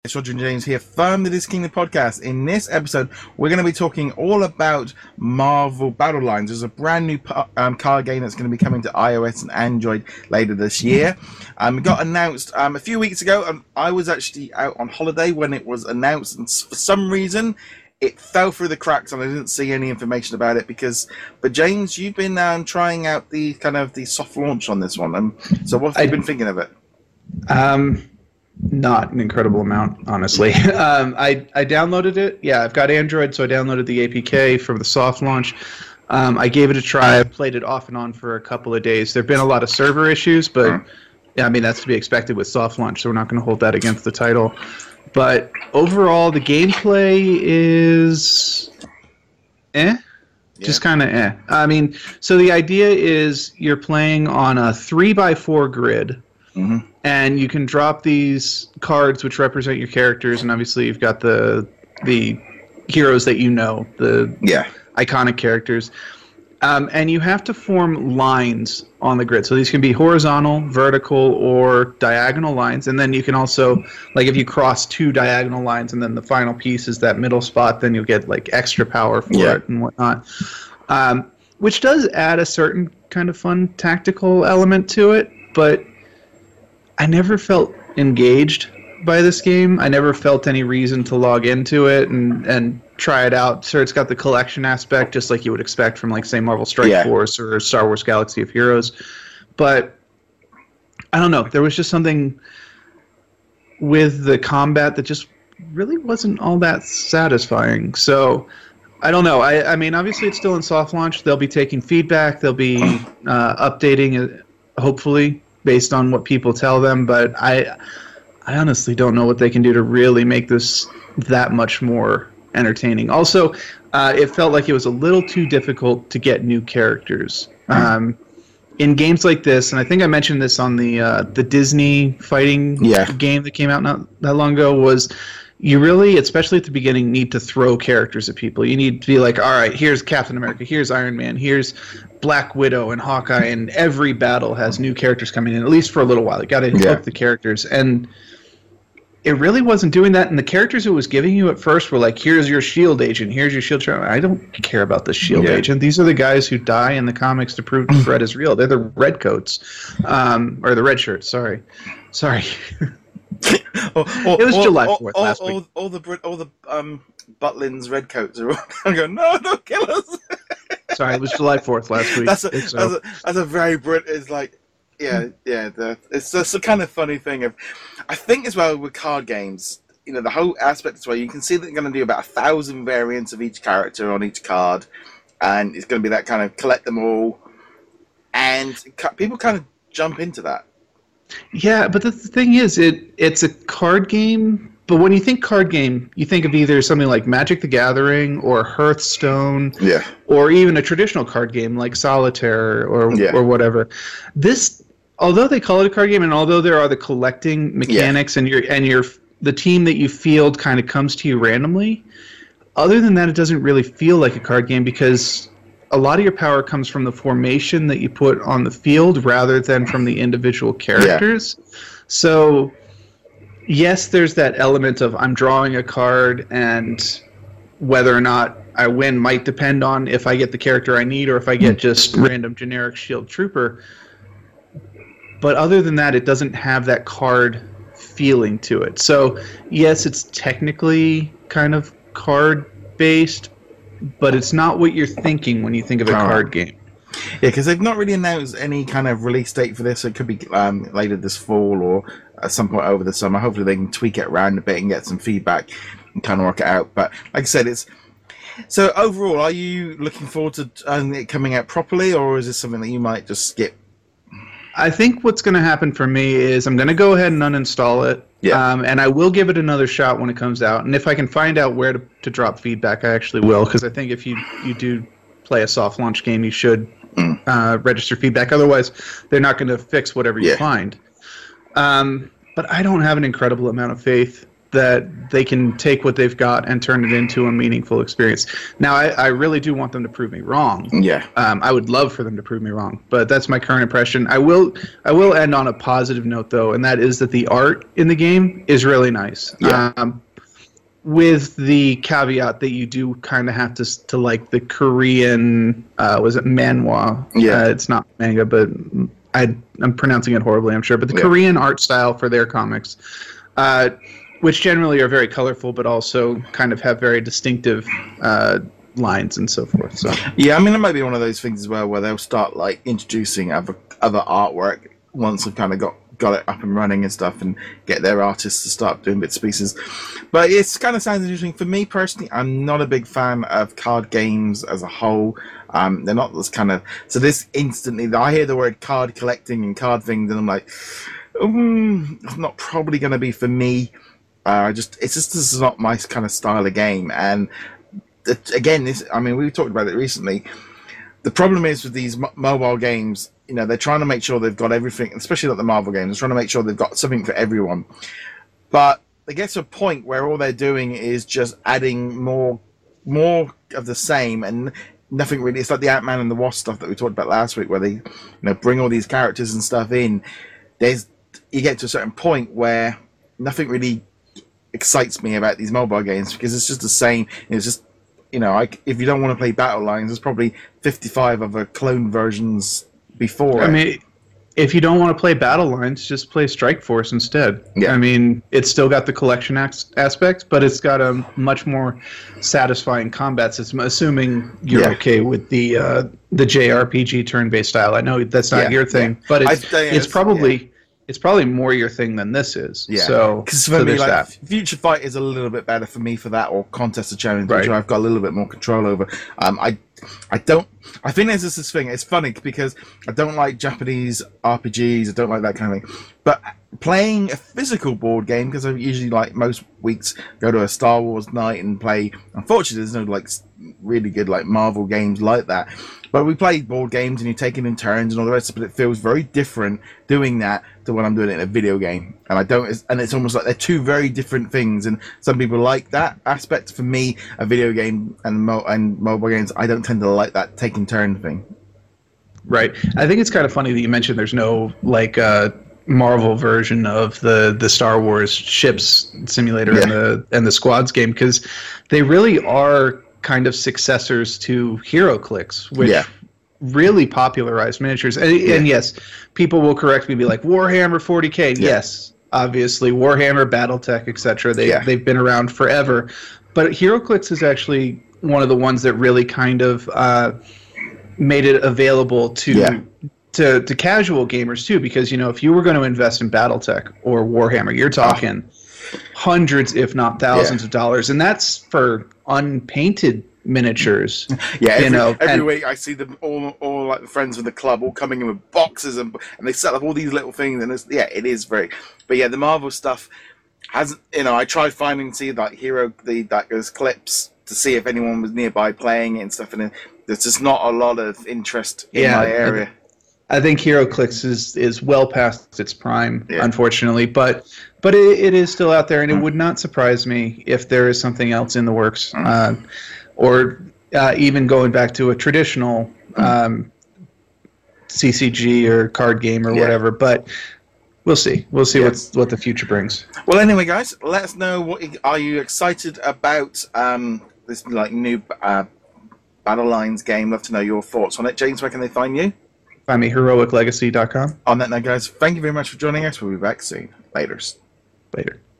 It's Roger and James here from the This Kingdom podcast. In this episode, we're going to be talking all about Marvel Battle Lines. There's a brand new card game that's going to be coming to iOS and Android later this year. It got announced a few weeks ago. I was actually out on holiday when it was announced, and for some reason, it fell through the cracks, and I didn't see any information about it. But James, you've been trying out the soft launch on this one. So what have you been thinking of it? Not an incredible amount, honestly. I downloaded it. Yeah, I've got Android, so I downloaded the APK from the soft launch. I gave it a try. I played it off and on for a couple of days. There have been a lot of server issues, but yeah, I mean, that's to be expected with soft launch, so we're not going to hold that against the title. But overall, the gameplay is just kind of I mean, so the idea is you're playing on a 3x4 grid. Mm-hmm. And you can drop these cards which represent your characters, and obviously you've got the heroes that you know, the iconic characters. And you have to form lines on the grid. So these can be horizontal, vertical, or diagonal lines. And then you can also, like if you cross two diagonal lines and then the final piece is that middle spot, then you'll get like extra power for it and whatnot. Which does add a certain kind of fun tactical element to it, but I never felt engaged by this game. I never felt any reason to log into it and try it out. Sure, it's got the collection aspect, just like you would expect from, like, say, Marvel Strike Force or Star Wars Galaxy of Heroes. But I don't know. There was just something with the combat that just really wasn't all that satisfying. So I don't know. I mean, obviously it's still in soft launch. They'll be taking feedback. They'll be updating it, hopefully, based on what people tell them, but I honestly don't know what they can do to really make this that much more entertaining. Also, it felt like it was a little too difficult to get new characters. In games like this, and I think I mentioned this on the Disney fighting game that came out not that long ago, was you really, especially at the beginning, need to throw characters at people. You need to be like, all right, here's Captain America, here's Iron Man, here's Black Widow and Hawkeye, and every battle has new characters coming in, at least for a little while. You got to hook the characters. And it really wasn't doing that. And the characters it was giving you at first were like, here's your S.H.I.E.L.D. agent, here's your S.H.I.E.L.D. I don't care about the S.H.I.E.L.D. agent. These are the guys who die in the comics to prove the threat is real. They're the Redcoats. Or the Red Shirts, sorry. It was July 4th last week. All the Butlins Redcoats are all going, no, don't kill us. Sorry, it was July 4th last week. That's a very British, like, it's just a kind of funny thing. I think as well with card games, you know, the whole aspect as well, you can see that they're going to do about 1,000 variants of each character on each card, and it's going to be that kind of collect them all, and people kind of jump into that. Yeah, but the thing is, it's a card game, but when you think card game, you think of either something like Magic the Gathering or Hearthstone, or even a traditional card game like Solitaire or whatever. This, although they call it a card game, and although there are the collecting mechanics and the team that you field kind of comes to you randomly, other than that, it doesn't really feel like a card game because a lot of your power comes from the formation that you put on the field rather than from the individual characters. So, yes, there's that element of I'm drawing a card, and whether or not I win might depend on if I get the character I need or if I get just random generic shield trooper. But other than that, it doesn't have that card feeling to it. So, yes, it's technically kind of card-based, but it's not what you're thinking when you think of a card game. Yeah, because they've not really announced any kind of release date for this. It could be later this fall or at some point over the summer. Hopefully they can tweak it around a bit and get some feedback and kind of work it out. But like I said, it's... So overall, are you looking forward to it coming out properly, or is this something that you might just skip? I think what's going to happen for me is I'm going to go ahead and uninstall it. And I will give it another shot when it comes out. And if I can find out where to drop feedback, I actually will. Because I think if you do play a soft launch game, you should register feedback. Otherwise, they're not going to fix whatever you find. But I don't have an incredible amount of faith that they can take what they've got and turn it into a meaningful experience. Now, I really do want them to prove me wrong. Yeah. I would love for them to prove me wrong, but that's my current impression. I will end on a positive note, though, and that is that the art in the game is really nice. Yeah. With the caveat that you do kind of have to like the Korean, was it manhwa? Yeah. It's not manga, but I'm pronouncing it horribly, I'm sure. But the Korean art style for their comics, which generally are very colorful, but also kind of have very distinctive lines and so forth. So yeah, I mean, it might be one of those things as well where they'll start like introducing other artwork once they've kind of got it up and running and stuff, and get their artists to start doing bits and pieces. But it's kind of sounds interesting. For me personally, I'm not a big fan of card games as a whole. They're not this kind of... So this instantly, I hear the word card collecting and card things, and I'm like, it's not probably going to be for me. This is not my kind of style of game. And again, we talked about it recently. The problem is with these mobile games, they're trying to make sure they've got everything, especially like the Marvel games. They're trying to make sure they've got something for everyone. But they get to a point where all they're doing is just adding more of the same, and nothing really. It's like the Ant-Man and the Wasp stuff that we talked about last week, where they bring all these characters and stuff in. You get to a certain point where nothing really excites me about these mobile games, because it's just the same. It's just, if you don't want to play Battle Lines, there's probably 55 other clone versions before. I mean, if you don't want to play Battle Lines, just play Strike Force instead. Yeah. I mean, it's still got the collection aspect, but it's got a much more satisfying combat system, assuming you're okay with the JRPG turn-based style. I know that's not your thing, but it's probably more your thing than this is. Yeah. So, because for me, like, Future Fight is a little bit better for me for that, or Contest of Champions, which I've got a little bit more control over. I think there's this thing. It's funny because I don't like Japanese RPGs. I don't like that kind of thing. But playing a physical board game, because I usually, like most weeks, go to a Star Wars night and play. Unfortunately, there's no like really good like Marvel games like that. But we play board games and you take it in turns and all the rest of it. But it feels very different doing that to when I'm doing it in a video game. And it's almost like they're two very different things. And some people like that aspect. For me, a video game and mobile games, I don't tend to like that taking turn thing. Right. I think it's kind of funny that you mentioned there's no like Marvel version of the Star Wars ships simulator and the Squads game, because they really are kind of successors to HeroClix, which really popularized miniatures. And yes, people will correct me and be like, Warhammer 40K. Yes, obviously, Warhammer, BattleTech, etc. They've been around forever. But HeroClix is actually one of the ones that really kind of made it available to casual gamers too, because if you were going to invest in BattleTech or Warhammer, you're talking hundreds, if not thousands of dollars, and that's for unpainted miniatures. Every week I see them all like the friends of the club all coming in with boxes and they set up all these little things, and it is very. But the Marvel stuff hasn't. I tried finding those clips to see if anyone was nearby playing it and stuff, and there's just not a lot of interest in my area. I think HeroClix is well past its prime, unfortunately, but it is still out there, and it would not surprise me if there is something else in the works, or even going back to a traditional CCG or card game or whatever. But we'll see. We'll see what the future brings. Well, anyway, guys, let us know. Are you excited about this like new Battle Lines game? Love to know your thoughts on it. James, where can they find you? Find me heroiclegacy.com. On that note, guys, thank you very much for joining us. We'll be back soon. Later.